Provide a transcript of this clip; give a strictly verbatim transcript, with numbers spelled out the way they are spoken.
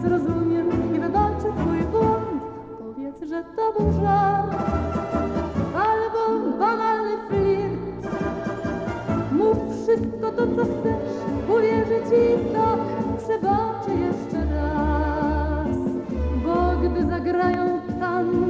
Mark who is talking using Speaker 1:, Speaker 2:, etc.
Speaker 1: zrozumiem i wybaczę twój błąd. Powiedz, że to był żart albo banalny flirt. Mów wszystko to, co chcesz, uwierzę ci tak, przebaczę jeszcze raz. Bo gdy zagrają tam